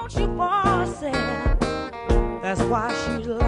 want you for herself. That's why she loves